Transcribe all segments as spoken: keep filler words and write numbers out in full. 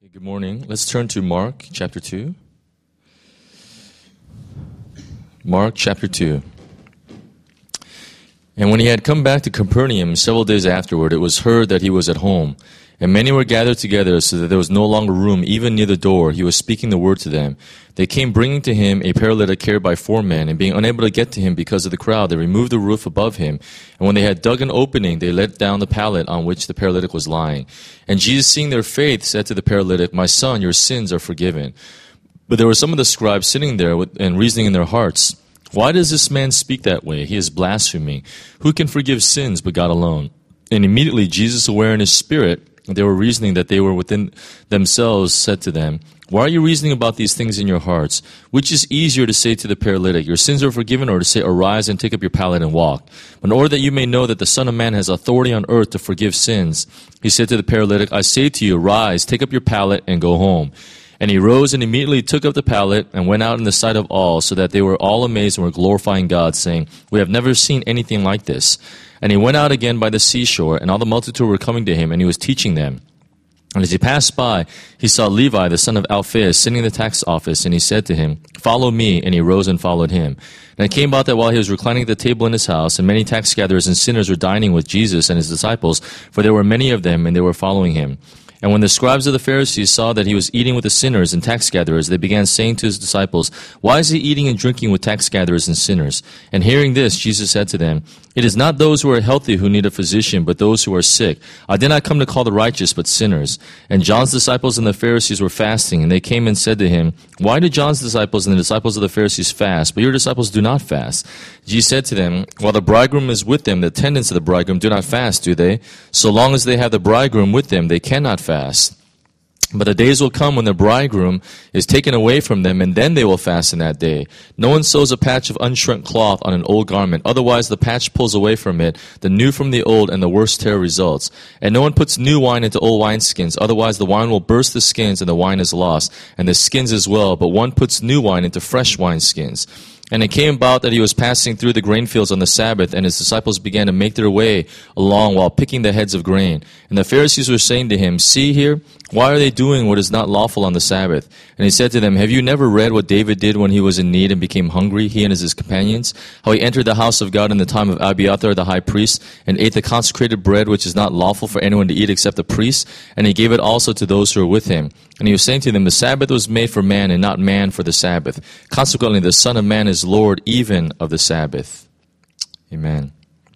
Good morning. Let's turn to Mark chapter two. Mark chapter two. And when he had come back to Capernaum several days afterward, it was heard that he was at home. And many were gathered together so that there was no longer room even near the door. He was speaking the word to them. They came bringing to him a paralytic carried by four men, and being unable to get to him because of the crowd, they removed the roof above him. And when they had dug an opening, they let down the pallet on which the paralytic was lying. And Jesus, seeing their faith, said to the paralytic, "My son, your sins are forgiven." But there were some of the scribes sitting there and reasoning in their hearts, "Why does this man speak that way? He is blaspheming. Who can forgive sins but God alone?" And immediately Jesus, aware in his spirit, they were reasoning that they were within themselves, said to them, "Why are you reasoning about these things in your hearts? Which is easier to say to the paralytic, 'Your sins are forgiven,' or to say, 'Arise and take up your pallet and walk'? But in order that you may know that the Son of Man has authority on earth to forgive sins," he said to the paralytic, "I say to you, rise, take up your pallet and go home." And he rose and immediately took up the pallet and went out in the sight of all, so that they were all amazed and were glorifying God, saying, "We have never seen anything like this." And he went out again by the seashore, and all the multitude were coming to him, and he was teaching them. And as he passed by, he saw Levi, the son of Alphaeus, sitting in the tax office, and he said to him, "Follow me." And he rose and followed him. And it came about that while he was reclining at the table in his house, and many tax gatherers and sinners were dining with Jesus and his disciples, for there were many of them, and they were following him. And when the scribes of the Pharisees saw that he was eating with the sinners and tax gatherers, they began saying to his disciples, "Why is he eating and drinking with tax gatherers and sinners?" And hearing this, Jesus said to them, "It is not those who are healthy who need a physician, but those who are sick. I did not come to call the righteous, but sinners." And John's disciples and the Pharisees were fasting, and they came and said to him, "Why do John's disciples and the disciples of the Pharisees fast, but your disciples do not fast?" Jesus said to them, "While the bridegroom is with them, the attendants of the bridegroom do not fast, do they? So long as they have the bridegroom with them, they cannot fast. But the days will come when the bridegroom is taken away from them, and then they will fast in that day. No one sews a patch of unshrunk cloth on an old garment. Otherwise the patch pulls away from it, the new from the old, and the worse tear results. And no one puts new wine into old wineskins. Otherwise the wine will burst the skins, and the wine is lost, and the skins as well. But one puts new wine into fresh wineskins." And it came about that he was passing through the grain fields on the Sabbath, and his disciples began to make their way along while picking the heads of grain. And the Pharisees were saying to him, "See here, why are they doing what is not lawful on the Sabbath?" And he said to them, "Have you never read what David did when he was in need and became hungry, he and his companions? How he entered the house of God in the time of Abiathar the high priest, and ate the consecrated bread which is not lawful for anyone to eat except the priests, and he gave it also to those who were with him. And he was saying to them, the Sabbath was made for man, and not man for the Sabbath. Consequently, the Son of Man is Lord even of the Sabbath." Amen.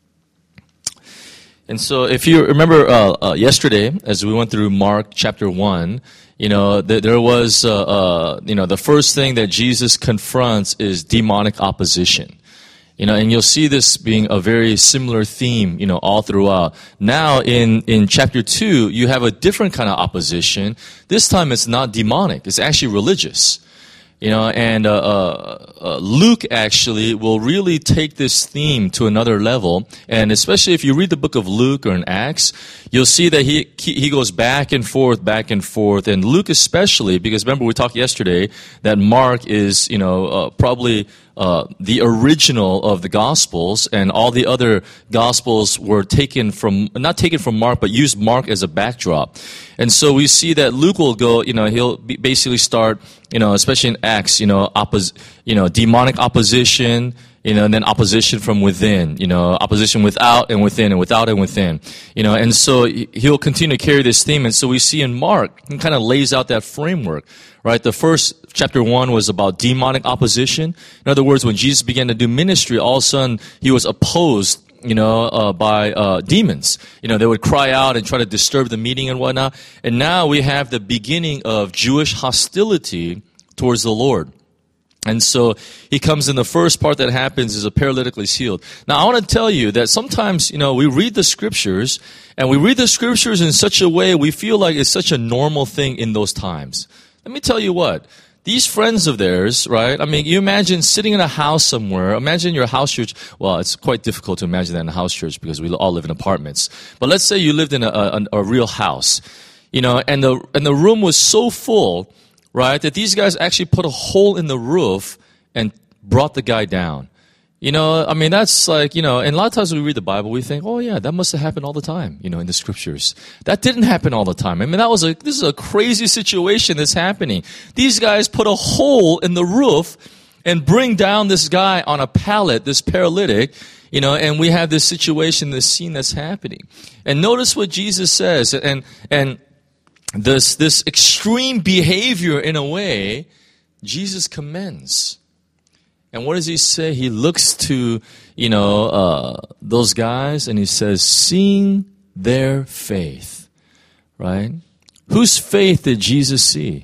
And so if you remember uh, uh, yesterday, as we went through Mark chapter one, you know, th- there was, uh, uh, you know, the first thing that Jesus confronts is demonic opposition. You know, and you'll see this being a very similar theme, you know, all throughout. Now, in, in chapter two, you have a different kind of opposition. This time it's not demonic. It's actually religious. You know, and uh, uh, uh, Luke actually will really take this theme to another level. And especially if you read the book of Luke or in Acts, you'll see that he he goes back and forth, back and forth. And Luke especially, because remember we talked yesterday that Mark is, you know, uh, probably uh, the original of the Gospels, and all the other Gospels were taken from, not taken from Mark, but used Mark as a backdrop. And so we see that Luke will go, you know, he'll basically start, you know, especially in Acts, you know, oppos- you know, demonic opposition, you know, and then opposition from within, you know, opposition without and within and without and within, you know, and so he'll continue to carry this theme. And so we see in Mark, he kind of lays out that framework, right? The first chapter one was about demonic opposition. In other words, when Jesus began to do ministry, all of a sudden he was opposed, you know, uh, by uh, demons. You know, they would cry out and try to disturb the meeting and whatnot. And now we have the beginning of Jewish hostility towards the Lord. And so he comes in, the first part that happens is a paralytic is healed. Now I want to tell you that sometimes, you know, we read the scriptures, and we read the scriptures in such a way we feel like it's such a normal thing in those times. Let me tell you what. These friends of theirs, right? I mean, you imagine sitting in a house somewhere. Imagine your house church. Well, it's quite difficult to imagine that in a house church because we all live in apartments. But let's say you lived in a, a, a real house, you know, and the and the room was so full, right, that these guys actually put a hole in the roof and brought the guy down. You know, I mean, that's like, you know, and a lot of times when we read the Bible, we think, oh yeah, that must have happened all the time, you know, in the scriptures. That didn't happen all the time. I mean, that was a, this is a crazy situation that's happening. These guys put a hole in the roof and bring down this guy on a pallet, this paralytic, you know, and we have this situation, this scene that's happening. And notice what Jesus says, and, and this, this extreme behavior in a way, Jesus commends. And what does he say? He looks to, you know, uh, those guys and he says, seeing their faith, right? Whose faith did Jesus see?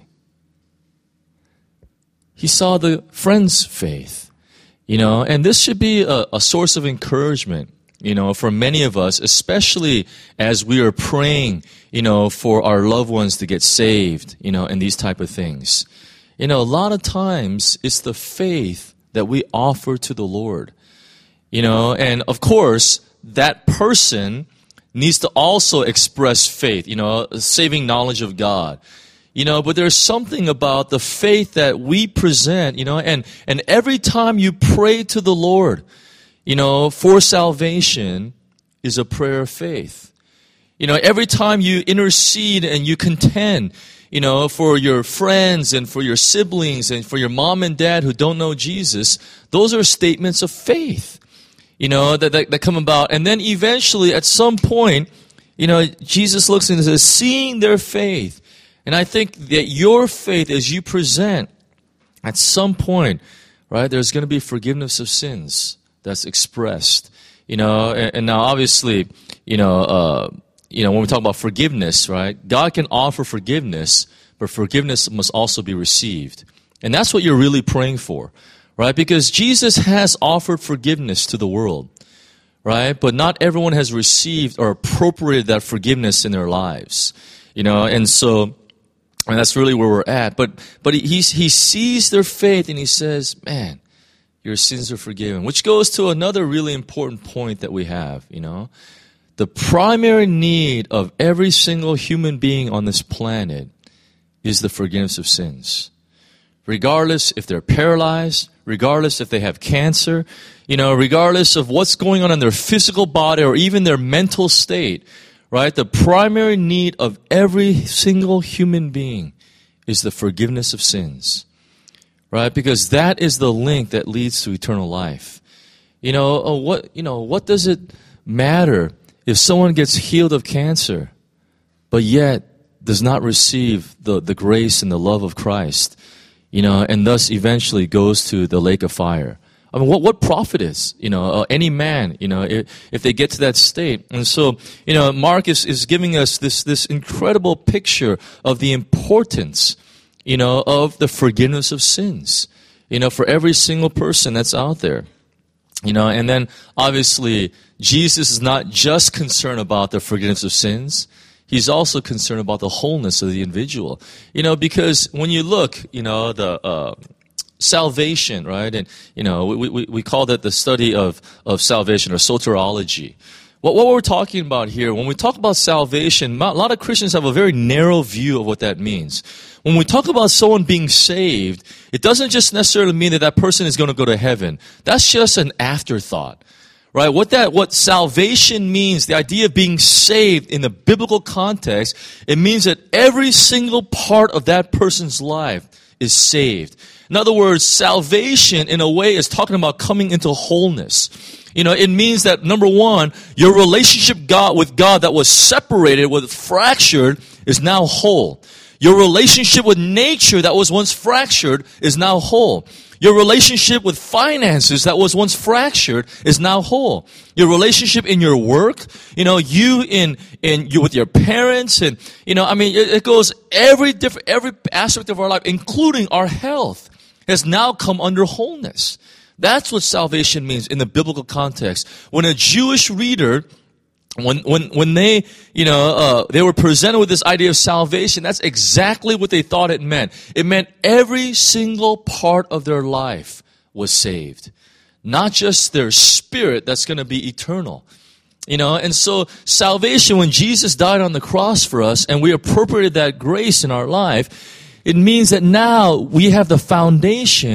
He saw the friend's faith, you know, and this should be a, a source of encouragement, you know, for many of us, especially as we are praying, you know, for our loved ones to get saved, you know, and these type of things. You know, a lot of times it's the faith that we offer to the Lord. You know, and of course, that person needs to also express faith, you know, saving knowledge of God. You know, but there's something about the faith that we present, you know, and, and every time you pray to the Lord, you know, for salvation is a prayer of faith. You know, every time you intercede and you contend, you know, for your friends and for your siblings and for your mom and dad who don't know Jesus, those are statements of faith, you know, that, that, that come about. And then eventually, at some point, you know, Jesus looks and says, seeing their faith. And I think that your faith, as you present, at some point, right, there's going to be forgiveness of sins that's expressed, you know, and, and now obviously, you know, uh, You know, when we talk about forgiveness, right? God can offer forgiveness, but forgiveness must also be received. And that's what you're really praying for, right? Because Jesus has offered forgiveness to the world, right? But not everyone has received or appropriated that forgiveness in their lives, you know, and so, and that's really where we're at. But, but he, he sees their faith and he says, man, your sins are forgiven, which goes to another really important point that we have, you know. The primary need of every single human being on this planet is the forgiveness of sins. Regardless if they're paralyzed, regardless if they have cancer, you know, regardless of what's going on in their physical body or even their mental state, right? The primary need of every single human being is the forgiveness of sins, right? Because that is the link that leads to eternal life. You know, oh, what, you know, what does it matter if someone gets healed of cancer, but yet does not receive the, the grace and the love of Christ, you know, and thus eventually goes to the lake of fire? I mean, what, what profit is, you know, uh, any man, you know, if, if they get to that state? And so, you know, Mark is, is giving us this, this incredible picture of the importance, you know, of the forgiveness of sins, you know, for every single person that's out there. You know, and then obviously Jesus is not just concerned about the forgiveness of sins. He's also concerned about the wholeness of the individual. You know, because when you look, you know, the uh, salvation, right? And, you know, we, we, we call that the study of, of salvation or soteriology. What, what we're talking about here, when we talk about salvation, a lot of Christians have a very narrow view of what that means. When we talk about someone being saved, it doesn't just necessarily mean that that person is going to go to heaven. That's just an afterthought, right? What that, what salvation means, the idea of being saved in the biblical context, it means that every single part of that person's life is saved. In other words, salvation in a way is talking about coming into wholeness. You know, it means that, number one, your relationship God with God that was separated, was fractured, is now whole. Your relationship with nature that was once fractured is now whole. Your relationship with finances that was once fractured is now whole. Your relationship in your work, you know, you in, in, you with your parents and, you know, I mean, it, it goes every different, every aspect of our life, including our health, has now come under wholeness. That's what salvation means in the biblical context. When a Jewish reader, when when when they, you know, uh, they were presented with this idea of salvation, that's exactly what they thought it meant. It meant every single part of their life was saved. Not just their spirit that's going to be eternal. You know, and so salvation, when Jesus died on the cross for us and we appropriated that grace in our life, it means that now we have the foundation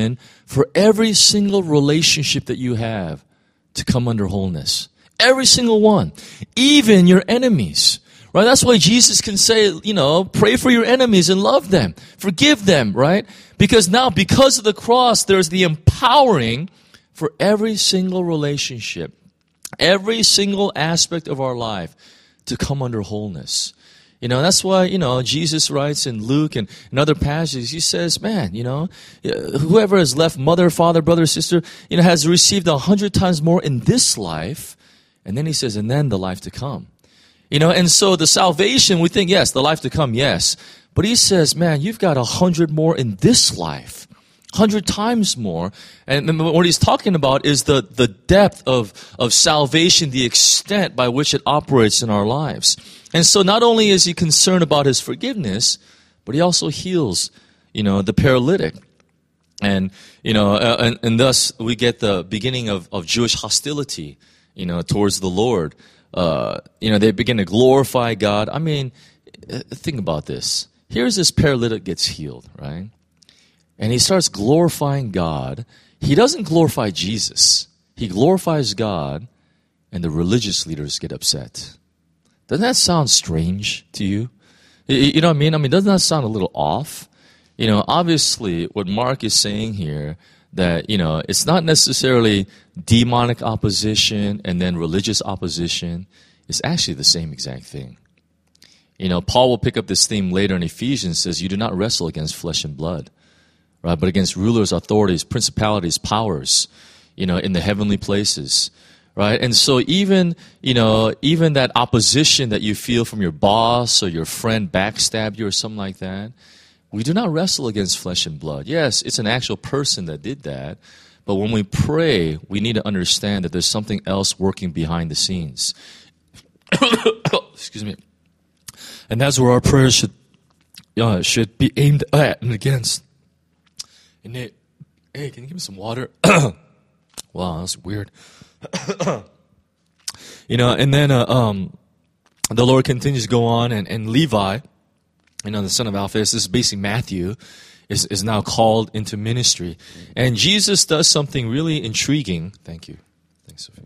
for every single relationship that you have to come under wholeness. Every single one. Even your enemies. Right? That's why Jesus can say, you know, pray for your enemies and love them. Forgive them, right? Because now, because of the cross, there's the empowering for every single relationship, every single aspect of our life to come under wholeness. You know, that's why, you know, Jesus writes in Luke and in other passages, he says, man, you know, whoever has left mother, father, brother, sister, you know, has received a hundred times more in this life. And then he says, and then the life to come. You know, and so the salvation, we think, yes, the life to come, yes. But he says, man, you've got a hundred more in this life. Hundred times more. And what he's talking about is the, the depth of, of salvation, the extent by which it operates in our lives. And so not only is he concerned about his forgiveness, but he also heals, you know, the paralytic. And, you know, uh, and, and thus we get the beginning of, of Jewish hostility, you know, towards the Lord. Uh, you know, they begin to glorify God. I mean, think about this. Here's this paralytic gets healed, right? And he starts glorifying God. He doesn't glorify Jesus. He glorifies God, and the religious leaders get upset. Doesn't that sound strange to you? You know what I mean? I mean, doesn't that sound a little off? You know, obviously, what Mark is saying here, that, you know, it's not necessarily demonic opposition and then religious opposition. It's actually the same exact thing. You know, Paul will pick up this theme later in Ephesians, says, you do not wrestle against flesh and blood, right? But against rulers, authorities, principalities, powers, you know, in the heavenly places, right? And so even, you know, even that opposition that you feel from your boss or your friend backstab you or something like that, we do not wrestle against flesh and blood. Yes, it's an actual person that did that, but when we pray, we need to understand that there's something else working behind the scenes. Excuse me. And that's where our prayers should uh, should be aimed at and against. And Nate, hey, can you give me some water? Wow, that's weird. You know, and then uh, um, the Lord continues to go on, and, and Levi, you know, the son of Alphaeus, this is basically Matthew, is, is now called into ministry. And Jesus does something really intriguing. Thank you. Thanks, Sophia.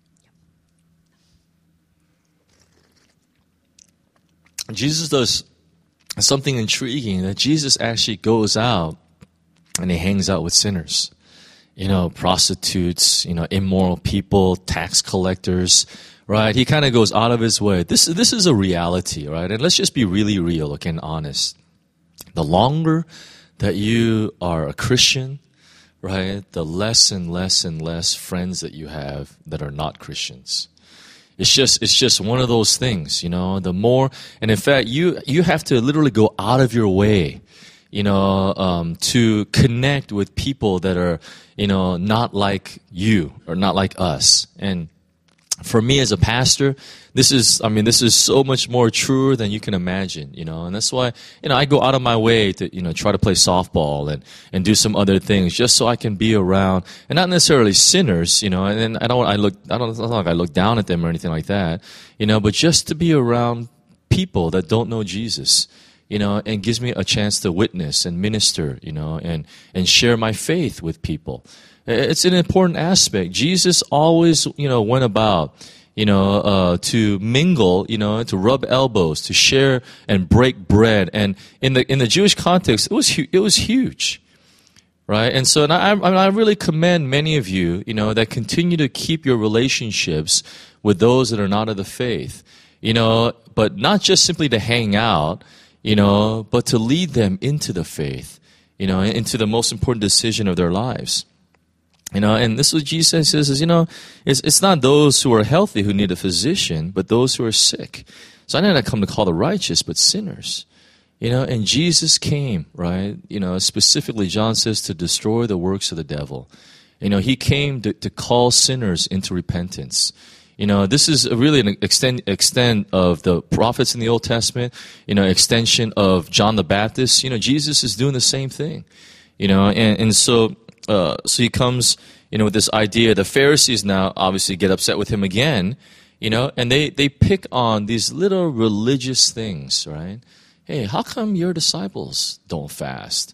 Jesus does something intriguing, that Jesus actually goes out and he hangs out with sinners. You know, prostitutes, you know, immoral people, tax collectors, right? He kind of goes out of his way. This, this is a reality, right? And let's just be really real, okay, and honest. The longer that you are a Christian, right, the less and less and less friends that you have that are not Christians. It's just, it's just one of those things, you know, the more, and in fact, you, you have to literally go out of your way, you know, um, to connect with people that are, you know, not like you or not like us. And for me as a pastor, this is, I mean, this is so much more truer than you can imagine, you know, and that's why, you know, I go out of my way to, you know, try to play softball and, and do some other things just so I can be around, and not necessarily sinners, you know, and then I don't, I look, I don't, it's not like I look down at them or anything like that, you know, but just to be around people that don't know Jesus, you know, and gives me a chance to witness and minister, you know, and, and share my faith with people. It's an important aspect. Jesus always, you know, went about, you know, uh, to mingle, you know, to rub elbows, to share and break bread. And in the in the Jewish context, it was hu- it was huge, right? And so, and I, I really commend many of you, you know, that continue to keep your relationships with those that are not of the faith, you know, but not just simply to hang out, you know, but to lead them into the faith, you know, into the most important decision of their lives. You know, and this is what Jesus says is, you know, it's, it's not those who are healthy who need a physician, but those who are sick. So I didn't come to call the righteous, but sinners. You know, and Jesus came, right? You know, specifically John says to destroy the works of the devil. You know, he came to, to call sinners into repentance. You know, this is really an extend, extent of the prophets in the Old Testament, you know, extension of John the Baptist. You know, Jesus is doing the same thing. You know, and, and so... Uh, so he comes, you know, with this idea. The Pharisees now obviously get upset with him again, you know, and they, they pick on these little religious things, right? Hey, how come your disciples don't fast?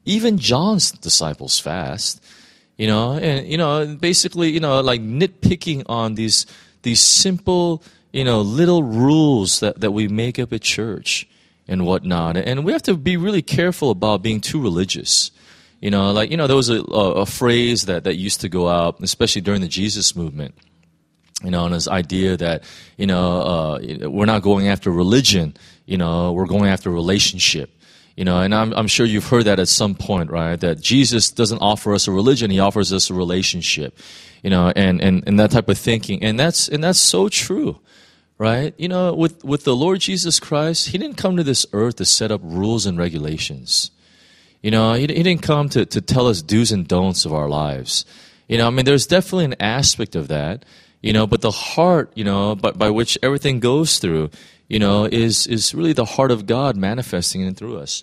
Even John's disciples fast. You know, and, you know, basically, you know, like nitpicking on these these simple, you know, little rules that, that we make up at church and whatnot. And we have to be really careful about being too religious. You know, like, you know, there was a, a, a phrase that, that used to go out, especially during the Jesus movement, you know, and this idea that, you know, uh, we're not going after religion, you know, we're going after relationship. You know, and I'm, I'm sure you've heard that at some point, right? That Jesus doesn't offer us a religion, he offers us a relationship. You know, and, and, and that type of thinking. And that's and that's so true, right? You know, with, with the Lord Jesus Christ, he didn't come to this earth to set up rules and regulations. You know, he, he didn't come to, to tell us do's and don'ts of our lives. You know, I mean, there's definitely an aspect of that, you know, but the heart, you know, by, by which everything goes through, you know, is is really the heart of God manifesting in through us.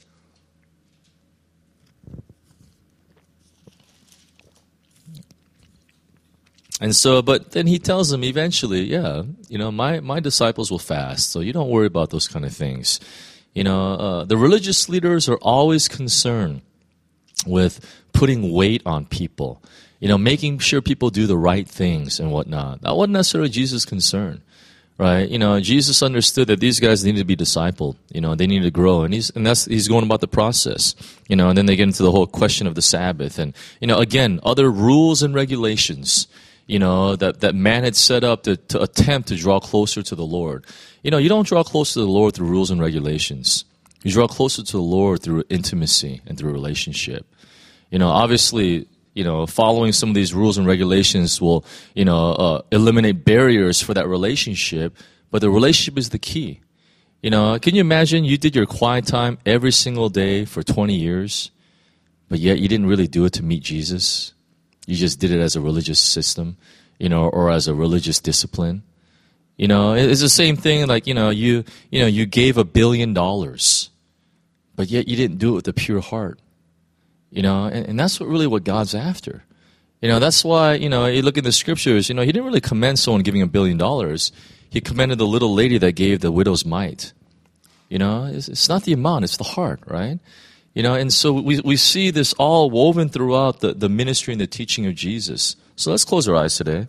And so, but then he tells them eventually, yeah, you know, my, my disciples will fast, so you don't worry about those kind of things. You know, uh, the religious leaders are always concerned with putting weight on people, you know, making sure people do the right things and whatnot. That wasn't necessarily Jesus' concern. Right, you know, Jesus understood that these guys needed to be discipled. You know, they needed to grow, and he's and that's he's going about the process. You know, and then they get into the whole question of the Sabbath, and you know, again, other rules and regulations. You know, that that man had set up to, to attempt to draw closer to the Lord. You know, you don't draw closer to the Lord through rules and regulations. You draw closer to the Lord through intimacy and through relationship. You know, obviously, you know, following some of these rules and regulations will, you know, uh, eliminate barriers for that relationship, but the relationship is the key. You know, can you imagine you did your quiet time every single day for twenty years, but yet you didn't really do it to meet Jesus? You just did it as a religious system, you know, or as a religious discipline. You know, it's the same thing like, you know, you, you know, you gave a billion dollars, but yet you didn't do it with a pure heart. You know, and, and that's what really what God's after. You know, that's why, you know, you look at the scriptures, you know, he didn't really commend someone giving a billion dollars. He commended the little lady that gave the widow's mite. You know, it's, it's not the amount, it's the heart, right? You know, and so we we see this all woven throughout the, the ministry and the teaching of Jesus. So let's close our eyes today.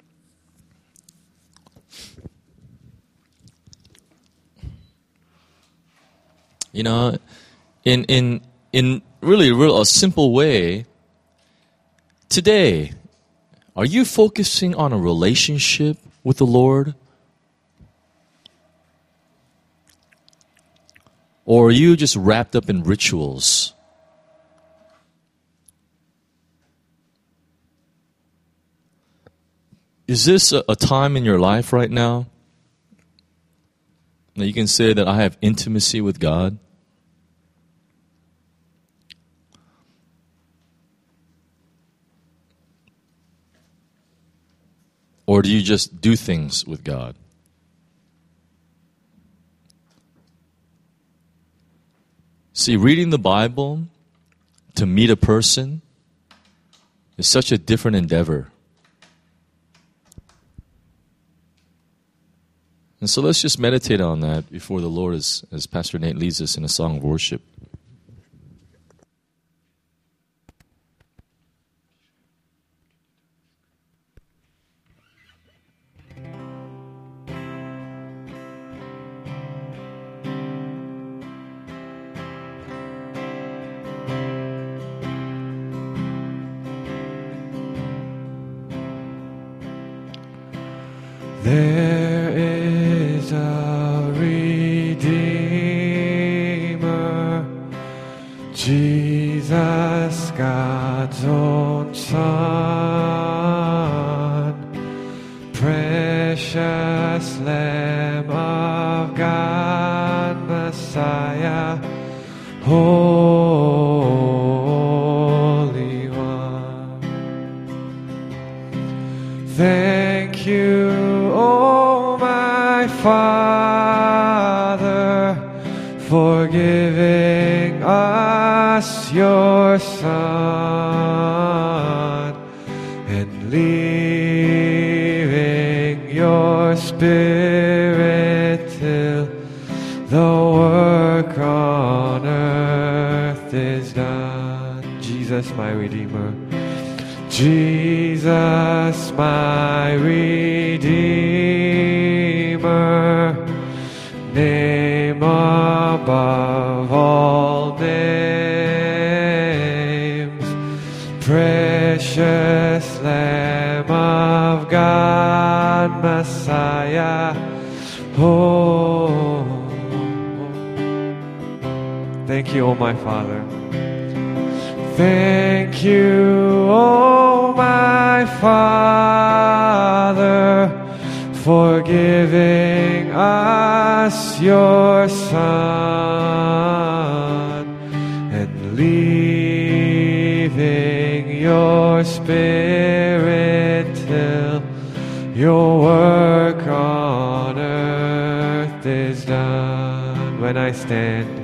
You know, in in in really real a simple way, today, are you focusing on a relationship with the Lord? Or are you just wrapped up in rituals? Is this a, a time in your life right now that you can say that I have intimacy with God? Or do you just do things with God? See, reading the Bible to meet a person is such a different endeavor. And so let's just meditate on that before the Lord, as, as Pastor Nate leads us in a song of worship. There is a Redeemer, Jesus, God's own Son, precious Lamb of God, Messiah, Holy One. Thank you, Father, for giving us your Son and leaving your Spirit till the work on earth is done. Jesus, my Redeemer. Jesus, my Redeemer, name above all names, precious Lamb of God, Messiah. Oh, thank you, oh my Father. Thank you, oh my Father, for giving us your Son and leaving your Spirit till your work on earth is done. When I stand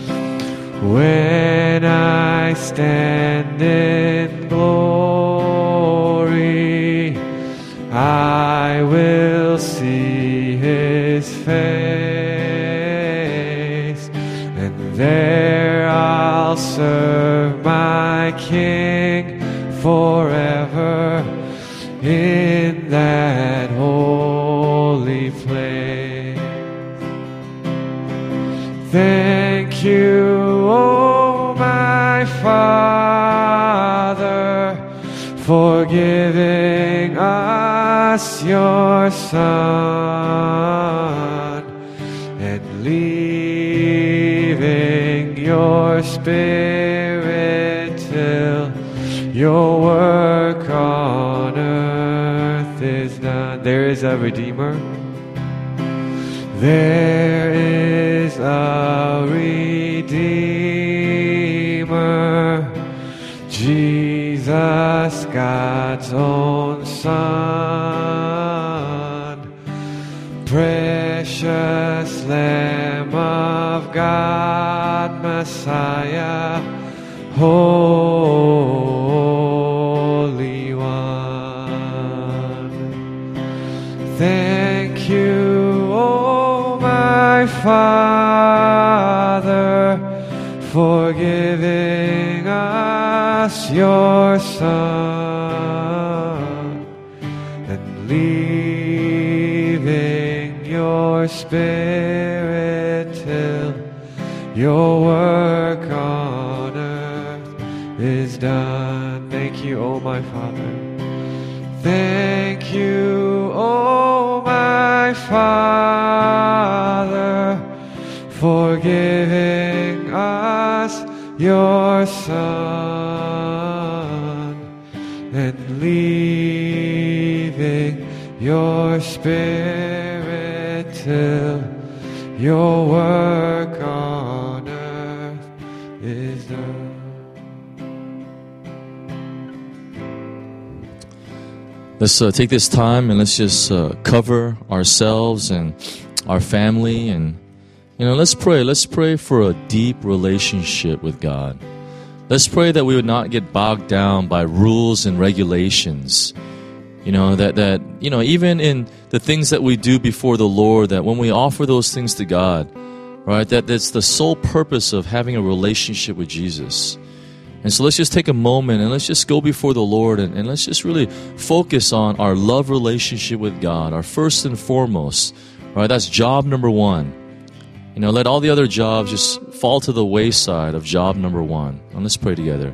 When I stand in glory, I will see His face, and there I'll serve my King forever in that holy place. Thank you, oh my Father, for giving us your Son and leaving your Spirit till your work on earth is done. There is a Redeemer. There is a Redeemer, Jesus, God's own Son, precious Lamb of God, Messiah, Holy One. Thank you, oh my Father, for giving us your Son and leaving your Spirit till your work on earth is done. Thank you, oh my Father. Thank you, oh my Father, for giving us your Son and leaving your Spirit till your work on earth is done. Let's uh, take this time and let's just uh, cover ourselves and our family, and you know, let's pray. Let's pray for a deep relationship with God. Let's pray that we would not get bogged down by rules and regulations. You know, that, that you know, even in the things that we do before the Lord, that when we offer those things to God, right, that that's the sole purpose of having a relationship with Jesus. And so let's just take a moment and let's just go before the Lord, and, and let's just really focus on our love relationship with God, our first and foremost, right? That's job number one. You know, let all the other jobs just fall to the wayside of job number one. And let's pray together.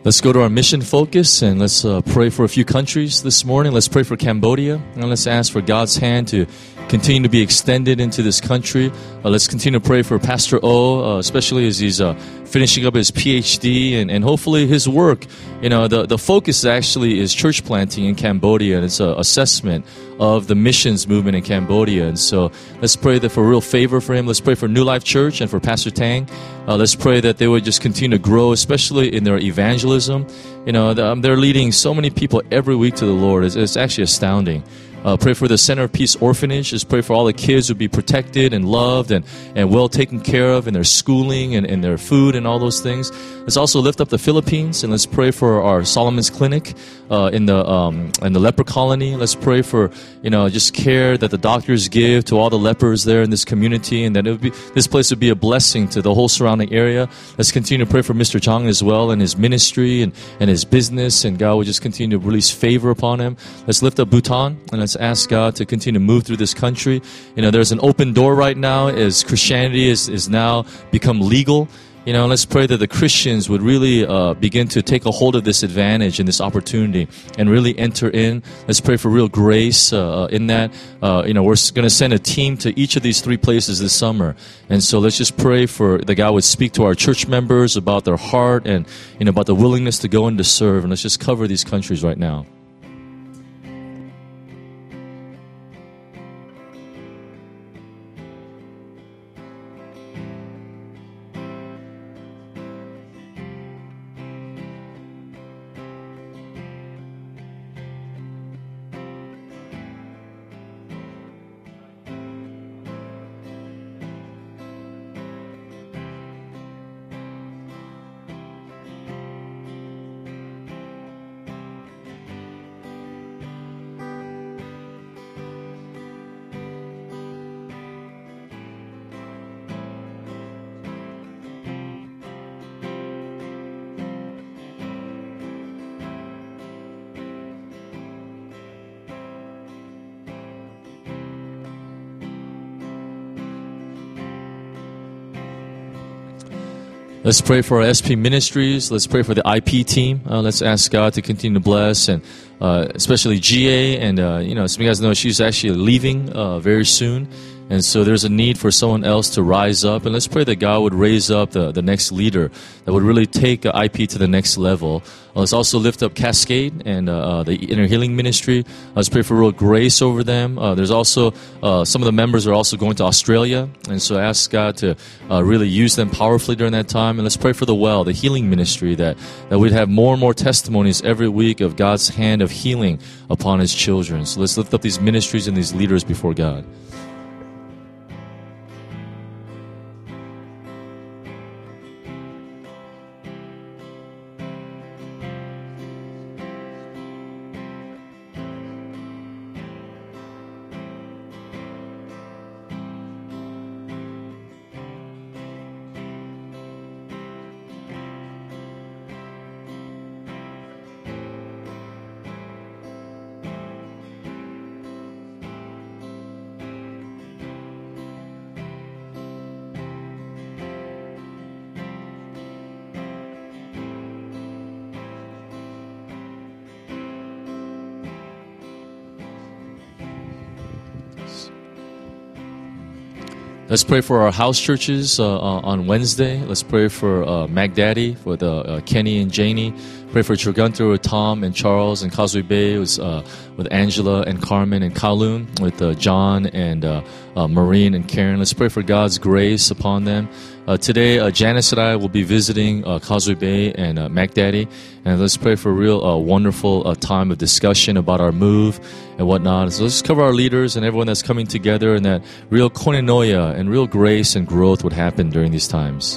Let's go to our mission focus and let's uh, pray for a few countries this morning. Let's pray for Cambodia and let's ask for God's hand to continue to be extended into this country. Uh, let's continue to pray for Pastor O, uh, especially as he's uh, finishing up his P H D and, and hopefully his work. You know, the, the focus actually is church planting in Cambodia, and it's an assessment of the missions movement in Cambodia. And so let's pray that for real favor for him. Let's pray for New Life Church and for Pastor Tang. Uh, let's pray that they would just continue to grow, especially in their evangelism. You know, they're leading so many people every week to the Lord. It's, it's actually astounding. Uh, pray for the Center of Peace Orphanage. Just pray for all the kids who be protected and loved and, and well taken care of in their schooling and, and their food and all those things. Let's also lift up the Philippines, and let's pray for our Solomon's Clinic uh, in the um, in the leper colony. Let's pray for, you know, just care that the doctors give to all the lepers there in this community, and that it would be, this place would be a blessing to the whole surrounding area. Let's continue to pray for Mister Chang as well and his ministry and, and his business, and God would just continue to release favor upon him. Let's lift up Bhutan, and let's ask God to continue to move through this country. You know, there's an open door right now as Christianity is, is now become legal. You know, let's pray that the Christians would really uh, begin to take a hold of this advantage and this opportunity and really enter in. Let's pray for real grace uh, in that. Uh, you know, we're going to send a team to each of these three places this summer. And so let's just pray for that God would speak to our church members about their heart and, you know, about the willingness to go and to serve. And let's just cover these countries right now. Let's pray for our S P Ministries. Let's pray for the I P team. Uh, let's ask God to continue to bless, and uh, especially G A. And, uh, you know, some of you guys know she's actually leaving uh, very soon. And so there's a need for someone else to rise up. And let's pray that God would raise up the, the next leader that would really take uh, I P to the next level. Uh, let's also lift up Cascade and uh, the Inner Healing Ministry. Uh, let's pray for real grace over them. Uh, there's also, uh, some of the members are also going to Australia. And so ask God to uh, really use them powerfully during that time. And let's pray for the Well, the healing ministry, that, that we'd have more and more testimonies every week of God's hand of healing upon His children. So let's lift up these ministries and these leaders before God. Let's pray for our house churches uh, on Wednesday. Let's pray for uh, Mac Daddy, for the uh, Kenny and Janie. Pray for Trigunter with Tom and Charles, and Causeway Bay with, uh, with Angela and Carmen, and Kowloon with uh, John and uh, uh, Maureen and Karen. Let's pray for God's grace upon them. Uh, today, uh, Janice and I will be visiting uh, Causeway Bay and uh, Mac Daddy, and let's pray for a real uh, wonderful uh, time of discussion about our move and whatnot. So let's cover our leaders and everyone that's coming together, and that real koinonia and real grace and growth would happen during these times.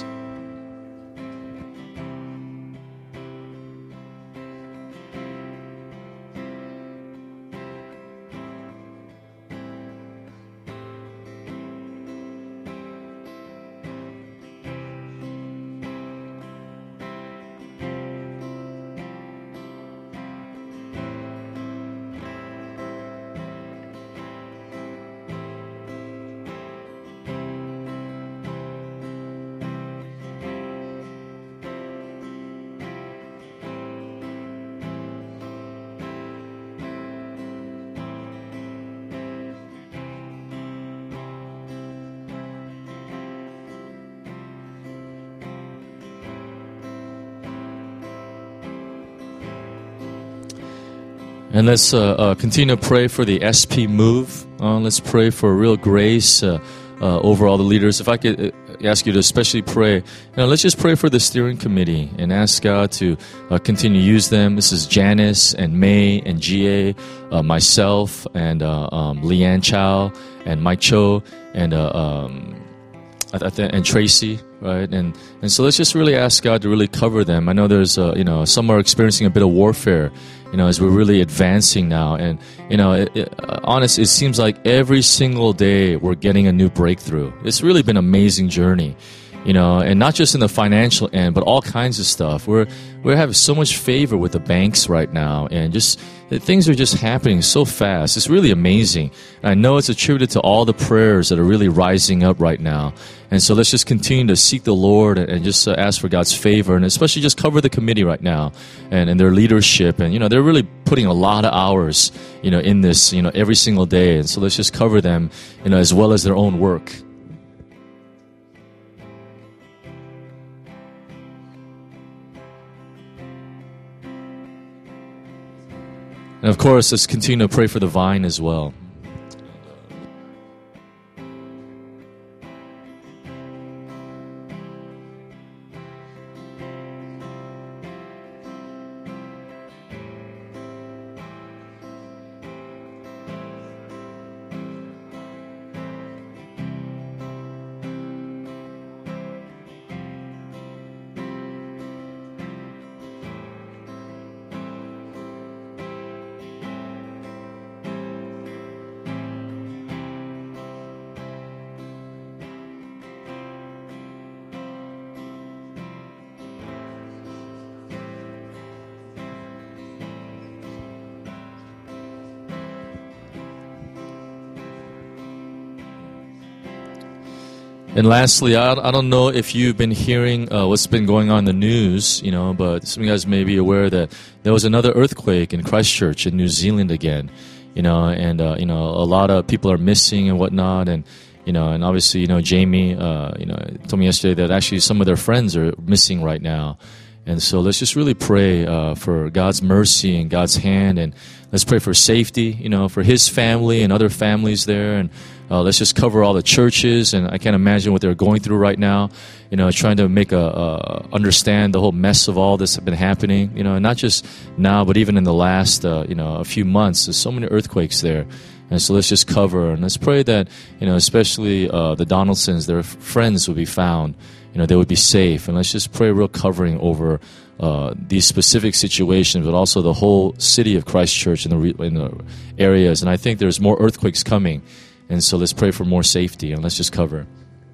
And let's uh, uh, continue to pray for the S P move. Uh, let's pray for real grace uh, uh, over all the leaders. If I could ask you to especially pray, you know, let's just pray for the steering committee and ask God to uh, continue to use them. This is Janice and May and G A, uh, myself and uh, um, Leanne Chow and Mike Cho and uh, um, and Tracy, right? And and so let's just really ask God to really cover them. I know there's, uh, you know, some are experiencing a bit of warfare, you know, as we're really advancing now. And, you know, it, it, uh, honest, it seems like every single day we're getting a new breakthrough. It's really been an amazing journey, you know, and not just in the financial end, but all kinds of stuff. We're we have so much favor with the banks right now, and just things are just happening so fast. It's really amazing. And I know it's attributed to all the prayers that are really rising up right now. And so let's just continue to seek the Lord and just uh, ask for God's favor, and especially just cover the committee right now and, and their leadership. And, you know, they're really putting a lot of hours, you know, in this, you know, every single day. And so let's just cover them, you know, as well as their own work. And of course, let's continue to pray for the vine as well. And lastly, I, I don't know if you've been hearing uh, what's been going on in the news, you know, but some of you guys may be aware that there was another earthquake in Christchurch in New Zealand again, you know, and, uh, you know, a lot of people are missing and whatnot. And, you know, and obviously, you know, Jamie, uh, you know, told me yesterday that actually some of their friends are missing right now. And so let's just really pray uh, for God's mercy and God's hand, and let's pray for safety, you know, for his family and other families there. And uh, let's just cover all the churches. And I can't imagine what they're going through right now, you know, trying to make a, a understand the whole mess of all this that's been happening, you know, and not just now, but even in the last, uh, you know, a few months. There's so many earthquakes there. And so let's just cover, and let's pray that, you know, especially uh, the Donaldsons, their f- friends will be found. You know, they would be safe. And let's just pray real covering over uh, these specific situations, but also the whole city of Christchurch and the, re- in the areas. And I think there's more earthquakes coming. And so let's pray for more safety, and let's just cover.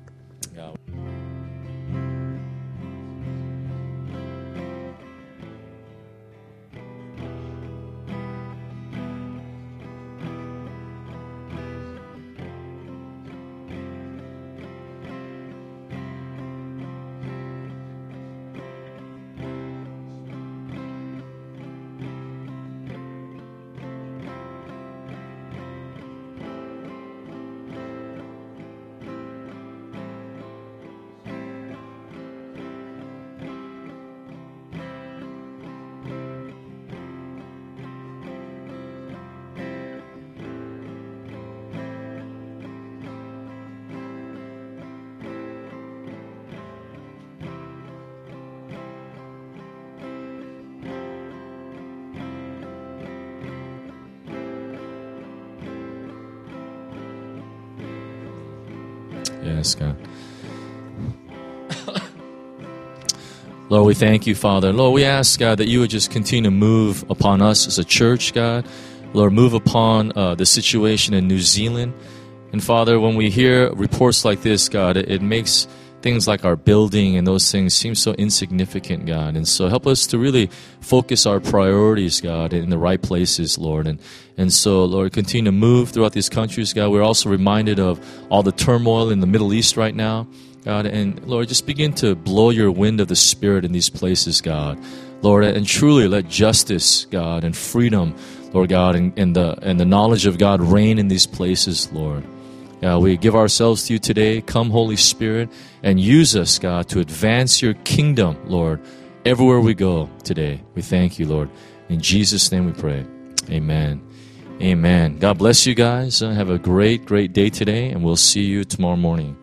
Yes, God. Lord, we thank you, Father. Lord, we ask, God, that you would just continue to move upon us as a church, God. Lord, move upon uh, the situation in New Zealand. And, Father, when we hear reports like this, God, it, it makes things like our building and those things seem so insignificant, God. And so help us to really focus our priorities, God, in the right places, Lord. And and so, Lord, continue to move throughout these countries, God. We're also reminded of all the turmoil in the Middle East right now, God. And, Lord, just begin to blow your wind of the Spirit in these places, God. Lord, and truly let justice, God, and freedom, Lord God, and, and, the, and the knowledge of God reign in these places, Lord. Uh, we give ourselves to you today. Come, Holy Spirit, and use us, God, to advance your kingdom, Lord, everywhere we go today. We thank you, Lord. In Jesus' name we pray. Amen. Amen. God bless you guys. Uh, have a great, great day today, and we'll see you tomorrow morning.